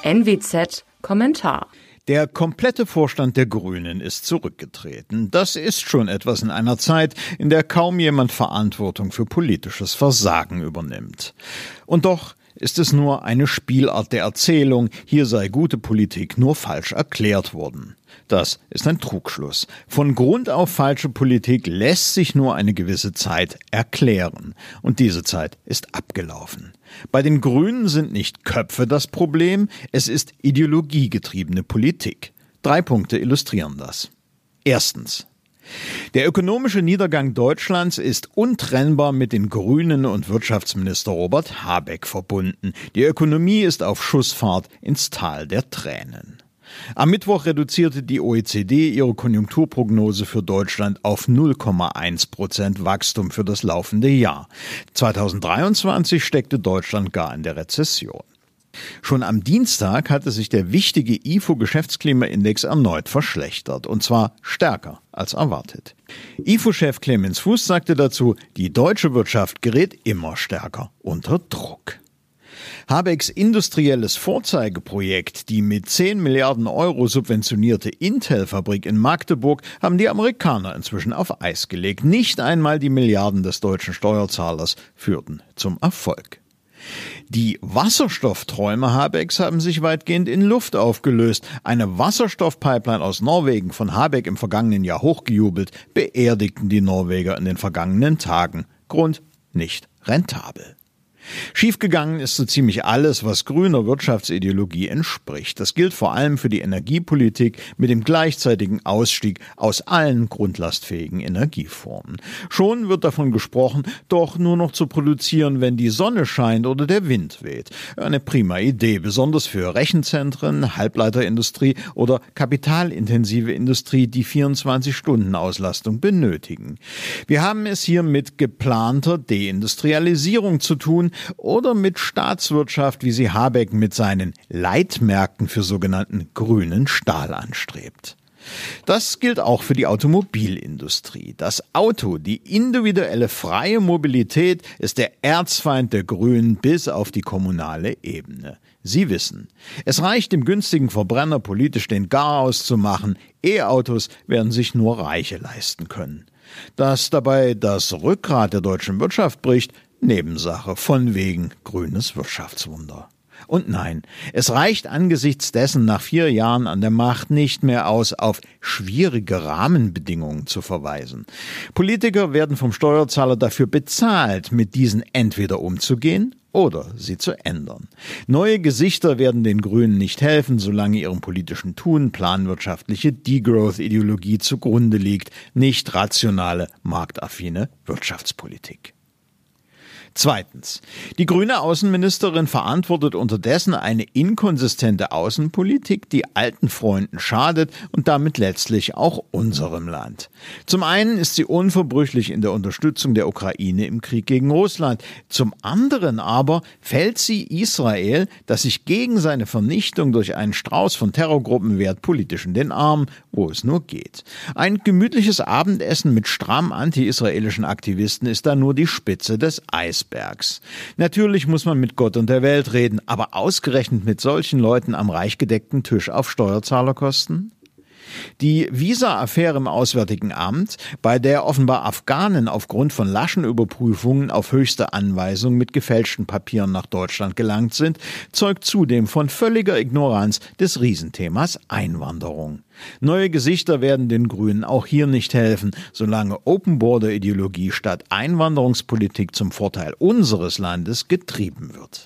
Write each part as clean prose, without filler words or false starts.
NWZ Kommentar. Der komplette Vorstand der Grünen ist zurückgetreten. Das ist schon etwas in einer Zeit, in der kaum jemand Verantwortung für politisches Versagen übernimmt. Und doch ist es nur eine Spielart der Erzählung, hier sei gute Politik nur falsch erklärt worden. Das ist ein Trugschluss. Von Grund auf falsche Politik lässt sich nur eine gewisse Zeit erklären. Und diese Zeit ist abgelaufen. Bei den Grünen sind nicht Köpfe das Problem, es ist ideologiegetriebene Politik. 3 Punkte illustrieren das. Erstens. Der ökonomische Niedergang Deutschlands ist untrennbar mit den Grünen und Wirtschaftsminister Robert Habeck verbunden. Die Ökonomie ist auf Schussfahrt ins Tal der Tränen. Am Mittwoch reduzierte die OECD ihre Konjunkturprognose für Deutschland auf 0,1% Wachstum für das laufende Jahr. 2023 steckte Deutschland gar in der Rezession. Schon am Dienstag hatte sich der wichtige IFO-Geschäftsklimaindex erneut verschlechtert, und zwar stärker als erwartet. IFO-Chef Clemens Fuß sagte dazu, die deutsche Wirtschaft gerät immer stärker unter Druck. Habecks industrielles Vorzeigeprojekt, die mit 10 Milliarden Euro subventionierte Intel-Fabrik in Magdeburg, haben die Amerikaner inzwischen auf Eis gelegt. Nicht einmal die Milliarden des deutschen Steuerzahlers führten zum Erfolg. Die Wasserstoffträume Habecks haben sich weitgehend in Luft aufgelöst. Eine Wasserstoffpipeline aus Norwegen, von Habeck im vergangenen Jahr hochgejubelt, beerdigten die Norweger in den vergangenen Tagen. Grund: nicht rentabel. Schiefgegangen ist so ziemlich alles, was grüner Wirtschaftsideologie entspricht. Das gilt vor allem für die Energiepolitik mit dem gleichzeitigen Ausstieg aus allen grundlastfähigen Energieformen. Schon wird davon gesprochen, doch nur noch zu produzieren, wenn die Sonne scheint oder der Wind weht. Eine prima Idee, besonders für Rechenzentren, Halbleiterindustrie oder kapitalintensive Industrie, die 24-Stunden-Auslastung benötigen. Wir haben es hier mit geplanter Deindustrialisierung zu tun, oder mit Staatswirtschaft, wie sie Habeck mit seinen Leitmärkten für sogenannten grünen Stahl anstrebt. Das gilt auch für die Automobilindustrie. Das Auto, die individuelle freie Mobilität, ist der Erzfeind der Grünen bis auf die kommunale Ebene. Sie wissen, es reicht dem günstigen Verbrenner politisch den Garaus zu machen. E-Autos werden sich nur Reiche leisten können. Dass dabei das Rückgrat der deutschen Wirtschaft bricht, Nebensache, von wegen grünes Wirtschaftswunder. Und nein, es reicht angesichts dessen nach 4 Jahren an der Macht nicht mehr aus, auf schwierige Rahmenbedingungen zu verweisen. Politiker werden vom Steuerzahler dafür bezahlt, mit diesen entweder umzugehen oder sie zu ändern. Neue Gesichter werden den Grünen nicht helfen, solange ihrem politischen Tun planwirtschaftliche Degrowth-Ideologie zugrunde liegt, nicht rationale, marktaffine Wirtschaftspolitik. Zweitens. Die grüne Außenministerin verantwortet unterdessen eine inkonsistente Außenpolitik, die alten Freunden schadet und damit letztlich auch unserem Land. Zum einen ist sie unverbrüchlich in der Unterstützung der Ukraine im Krieg gegen Russland. Zum anderen aber fällt sie Israel, das sich gegen seine Vernichtung durch einen Strauß von Terrorgruppen wehrt, politisch in den Arm, wo es nur geht. Ein gemütliches Abendessen mit stramm anti-israelischen Aktivisten ist da nur die Spitze des Eisbergs. Natürlich muss man mit Gott und der Welt reden, aber ausgerechnet mit solchen Leuten am reich gedeckten Tisch auf Steuerzahlerkosten? Die Visa-Affäre im Auswärtigen Amt, bei der offenbar Afghanen aufgrund von laschen Überprüfungen auf höchste Anweisung mit gefälschten Papieren nach Deutschland gelangt sind, zeugt zudem von völliger Ignoranz des Riesenthemas Einwanderung. Neue Gesichter werden den Grünen auch hier nicht helfen, solange Open-Border-Ideologie statt Einwanderungspolitik zum Vorteil unseres Landes getrieben wird.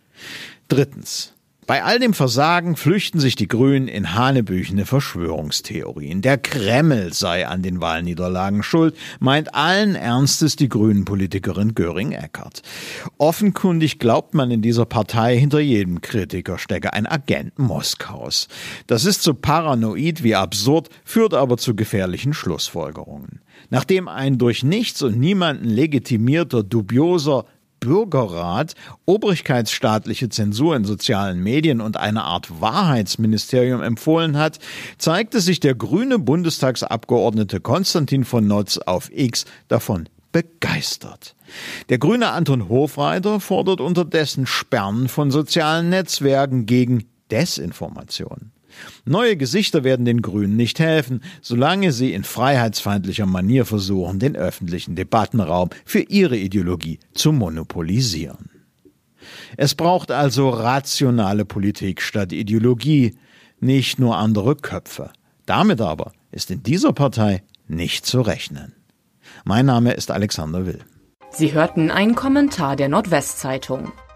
Drittens. Bei all dem Versagen flüchten sich die Grünen in hanebüchene Verschwörungstheorien. Der Kreml sei an den Wahlniederlagen schuld, meint allen Ernstes die Grünen-Politikerin Göring-Eckardt. Offenkundig glaubt man in dieser Partei, hinter jedem Kritiker stecke ein Agent Moskaus. Das ist so paranoid wie absurd, führt aber zu gefährlichen Schlussfolgerungen. Nachdem ein durch nichts und niemanden legitimierter, dubioser Bürgerrat, obrigkeitsstaatliche Zensur in sozialen Medien und eine Art Wahrheitsministerium empfohlen hat, zeigte sich der grüne Bundestagsabgeordnete Konstantin von Notz auf X davon begeistert. Der grüne Anton Hofreiter fordert unterdessen Sperren von sozialen Netzwerken gegen Desinformation. Neue Gesichter werden den Grünen nicht helfen, solange sie in freiheitsfeindlicher Manier versuchen, den öffentlichen Debattenraum für ihre Ideologie zu monopolisieren. Es braucht also rationale Politik statt Ideologie, nicht nur andere Köpfe. Damit aber ist in dieser Partei nicht zu rechnen. Mein Name ist Alexander Will. Sie hörten einen Kommentar der Nordwestzeitung.